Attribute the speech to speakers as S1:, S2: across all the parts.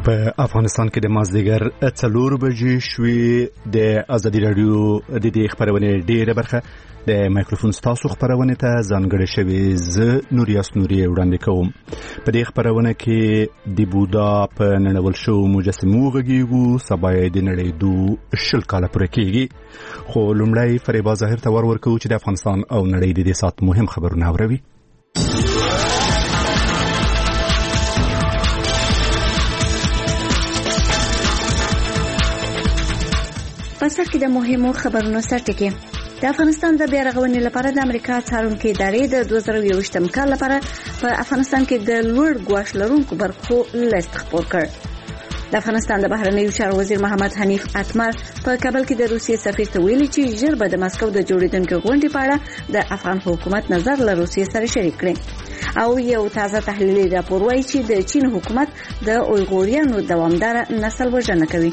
S1: په افغانستان کې د مازدیګر 4 بجې شوې د ازادي رادیو د دې خبرونه ډیره برخه د مایکروفون تاسو خبرونه ته ځانګړې شوې ز نوریاس نوري وړاندې کوم. په دې خبرونه کې د بودا په نړول شو مجسمو غږیږو سبا د نړۍ دو شل کال پورې کېږي. خو لومړی فریبا ظاهر ته ورکو چې د افغانستان او نړۍ د دې سات مهم خبرونه اوروي.
S2: پس کې د مهمو خبرونو سرټکی د افغانستان د بیا رغونې لپاره د امریکا څارونکو ادارې د 2021م کال لپاره په افغانستان کې د لوړ ګواښ لرونکو برخو لیست خپور کړ. د افغانستان د بهرنیو چارو وزیر محمد حنیف اتمر په کابل کې د روسیې سفیر ته ویلي چې ژر به د مسکو د جوړیدونکو غونډې په اړه د افغان حکومت نظر له روسیې سره شریک کړي. او یو تازه تحلیلي راپور وايي چې د چین حکومت د اویغوریانو دوامدار نسل وژنه کوي.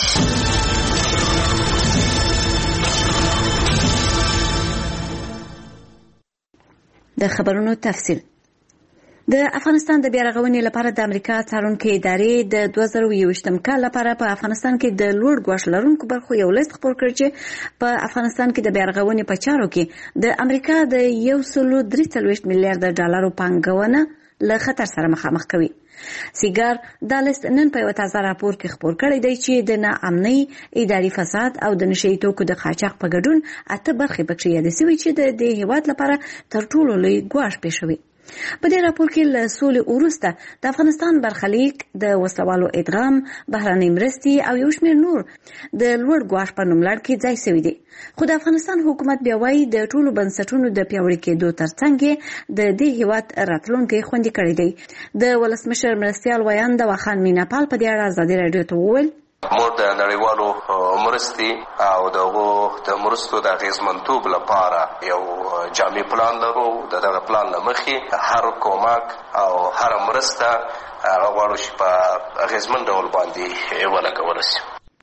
S2: د خبرونو تفصیل. د افغانستان د بیا رغونې لپاره د امریکا څارونکو ادارې د 2021م کال لپاره په افغانستان کې د لوړ ګواښ لرونکو برخو یو لیست خپور کړ چې په افغانستان کې د بیا رغونې په چارو کې د امریکا د 1.43 میلیارډ ډالرو پانګونه له خطر سره مخامخ کوي. سیګار د لیست نن په یو تازه راپور کې خپور کړی دی چې د ناامنۍ، اداري فساد او د نشئی توکو د قاچاق په ګډون 8 برخې پکې یادې شوې چې د دې هیواد لپاره تر ټولو لوی ګواښ پېښوي. په دې راپور کې له سولې وروسته د افغانستان برخلیک، د وسلوالو ادغام، بهرنۍ مرستې او یو شمېر نور د لوړ ګواښ په نوملړ کې ځای شوي دي. خو د افغانستان حکومت بیا وایي د ټولو بنسټونو د پیاوړي کېدو ترڅنګ د دې هیواد راتلونکی خوندي کړی دی. د ولسمشر مرستیال ویاند واخان میناپال په دې اړه ازادي رادیو ته وویل:
S3: موږ د نړیوالو مرستې او دغه د مرستو د اغیزمنتوب لپاره یو جامع پلان لرو. دغه پلان لمخې هر کومک او هر مرسته غواړو چې په اغیزمن ډول باندې ولګول شي.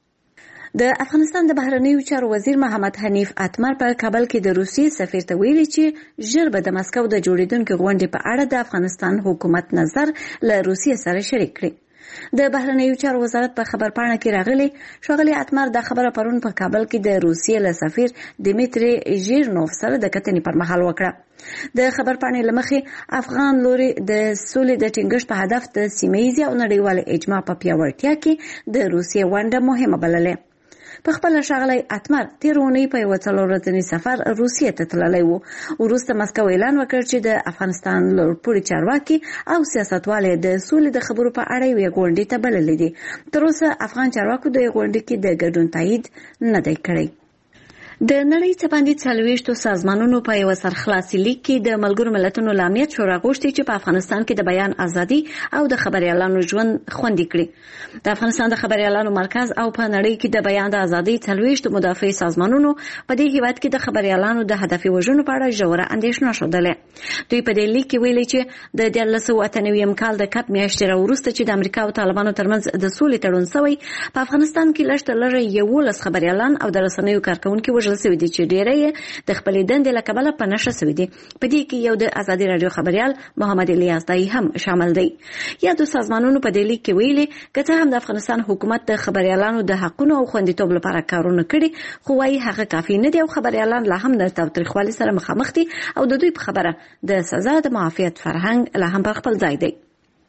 S2: د افغانستان د بهرنیو چارو وزیر محمد حنیف اتمر په کابل کې د روسیې سفیر ته ویلي چې ژر به د مسکو د جوړیدونکو غونډې په اړه د افغانستان حکومت نظر له روسیې سره شریک کړي. د بهرنیو چارو وزارت په خبرپاڼه کې راغلی ښاغلی اتمر د خبره پرون په کابل کې د روسیې له سفیر دیمیتری ژیرنوف سره د کتنې پر مهال وکړه. د خبرپاڼې لمخې افغان لوري د سولې د ټینګښت په هدف د سیمه‌ییزې او نړیوالې اجماع په پیاوړتیا کې د روسیې ونډه مهمه بلله. په خپل ښاغلی اتمر تیر اونۍ په یو 4 ورځنی سفر روسیې ته تللی و. وروسته مسکو اعلان وکړ چې د افغانستان لوړپوړي چارواکي او سیاستوالې د سولې د خبرو په اړه یوې غونډې ته بللي دي. تر اوسه افغان چارواکو د غونډې کې د ګډون تایید نه دی کړی. د نړۍ څخه باندې 40 سازمانونو په یو سرخلاصي لیک کې د ملګرو ملتونو لامنیت شورا غوښتي چې په افغانستان کې د بیان ازادي او د خبريالانو ژوند خوندي کړي. د افغانستان د خبريالانو مرکز او په نړۍ کې د بیان د ازادي 40 مدافع سازمانونو په دې هیواد کې د خبريالانو د هدفي وژنو په اړه ژوره اندېښنه شودله. دوی په دې لیک کې ویلي چې د 1998م کال د کپ میاشتې وروسته چې د امریکا او طالبانو ترمنځ د سولې تړون شوی، په افغانستان کې لږ تر لږه 11 خبريالان او د رسنیو کارکونکو وژل شوي دي چې ډېری د خپلې دندې له کبله په نشه شوي دي. په دې کې یو د ازادي رادیو خبريال محمد الیاس دای هم شامل دی. یادو سازمانونو په دې لیک کې ویلي که هم د افغانستان حکومت د خبريالانو د حقونو او خوندیتوب لپاره کارونه کړي، خو وايي هغه کافي نه دي او خبريالان لا هم د تاوتریخوالي سره مخامخ دي او د دوی په خبره د سزا د معافیت فرهنګ لا هم پر خپل ځای دی.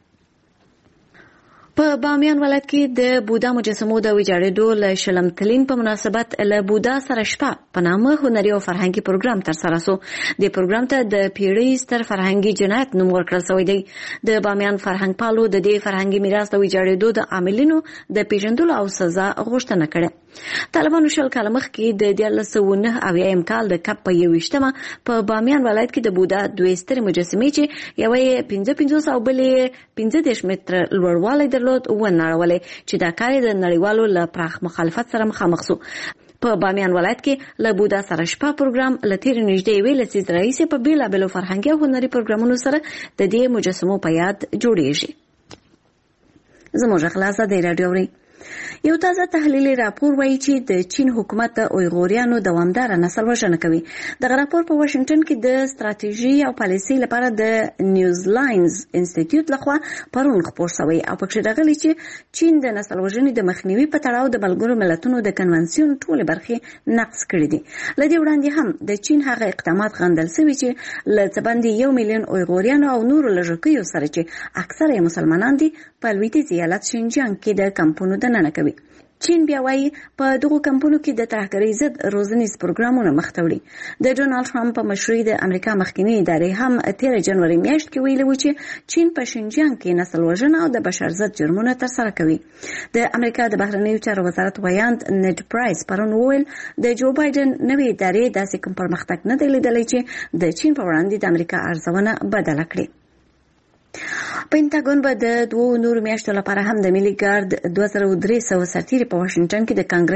S2: په بامیان ولایت کې د بودا مجسمو د ویجاړېدو له شلم کلین په مناسبت له بودا سره شپه په نامه هنري او فرهنګي پروګرام ترسره شو. د پروګرام ته د پیړۍ ستر فرهنګي جنایت نوم ورکړل شوی دی. د بامیان فرهنګ پالو د دې فرهنګي میراث د ویجاړېدو د عاملینو د پیژندلو او سزا غوښتنه کړې. طالبانو شل کال مخکې د 1999 کال د کپ په 21مه په بامیان ولایت کې د بودا دوه سترې مجسمې چې یوې 55 او بلې 15 متره لوړوالی درلود ونړولې چې دا کار د نړیوالو له پراخ مخالفت سره مخامخ شو. په بامیان ولایت کې له بودا سره شپه پروګرام لتیر نږدې ویل چې رئیس په بیلابلو فرهنګي او هنري پروګرامونو سره د دې مجسمو په یاد جوړیږي. زموږ خلاصه د رادیو یو تازه تحلیلي راپور وایي چې د چین حکومت د اویغوریانو دوامداره نسل وژنه کوي. دغه راپور په واشنگټن کې د ستراتیژي او پالیسي لپاره د نیوزلاینز انسټیټیوټ لخوا پرون خپور شوی او پکې راغلی چې چین د نسل وژنې د مخنیوي په تړاو د ملګرو ملتونو د کنونسیون ټولې برخې نقض کړې دي. له دې وړاندې هم د چین هغه اقدامات غندل شوي چې له څه باندې 1 میلیون اویغوریانو او نورو لږکیو سره چې اکثره یې مسلمانان دي په لویدیځ ایالت شینجیانګ کې د کمپونو دننه کوي. چین بیا وایي په دغو کمپونو کې د ترهګرۍ ضد روزنیز پروګرامونه مخته وړي. د ډونالد ټرمپ په مشرۍ د امریکا مخکنی ادارې هم 13 جنوري میاشت کې ویلي و چې چین په شینجیانګ کې نسل وژنه او د بشر ضد جرمونه ترسره کوي. د امریکا د بهرنیو چارو وزارت ویاند نیډ پرایس پرون وویل د جو بایدن نوې ادارې داسې کوم پرمختګ نه دی لیدلی چې د چین په وړاندې د امریکا ارزونه بدله کړي. پینټاګون به د 2 نورو میاشتو لپاره هم د ملي ګارد 2300 سرتیري په واشنگټن کې د کانګرس